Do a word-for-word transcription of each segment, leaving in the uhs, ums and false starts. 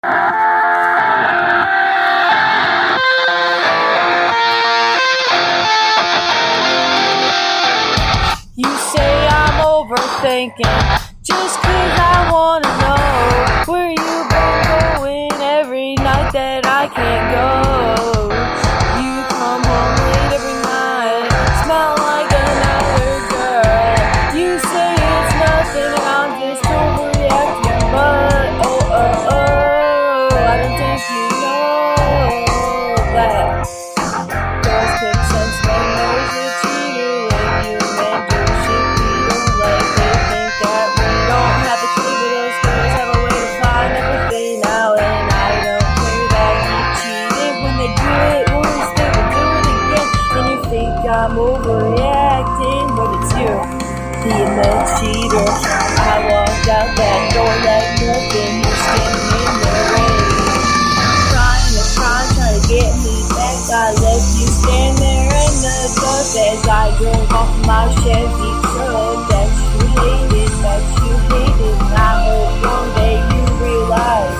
You say I'm overthinking just 'cause I wanna know where you been going every night that I can't go. You come home late every night, smell like another girl. You say it's nothing and I'm just overreacting, but oh oh oh, I don't think you know that girls can sense when there's a cheater when you men do shit we don't like. They think that we don't have a clue, but those girls have a way to find everything out, and I don't care that you cheated. When they do it once, they will do it again, and you think I'm overreacting, but it's you being the cheater. I walked out that door like nothing, you're standing in the rain, trying to try, trying to get me back. I left you stand there in the dust as I drove off my Chevy truck that you hated, that you hated. And I hope one day you realize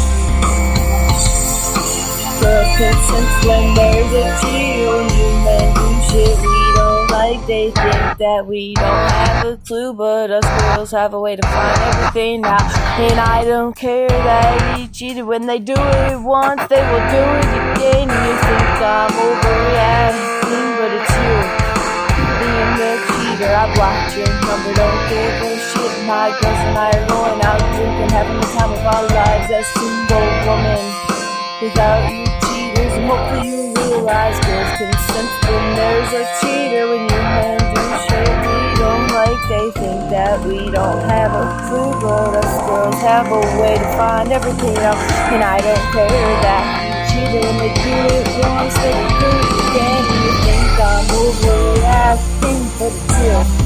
girls can sense when there's a cheater. When you men do shit we don't like, they think that we don't have a clue, but us girls have a way to find everything out. And I don't care that he cheated. When they do it once, they will do it again. You think I'm overreacting, but it's you being the cheater. I blocked your number, don't give a shit. My girls and I are going out drinking, having the time of our lives as single women without you cheaters. And hopefully you realize girls can sense when there's a cheater. When you men do shit we don't like, they think that we don't have a clue, but us girls have a way to find everything out. And I don't care that you cheated. When they do it once, they will do it again. And you think I'm overreacting, but it's you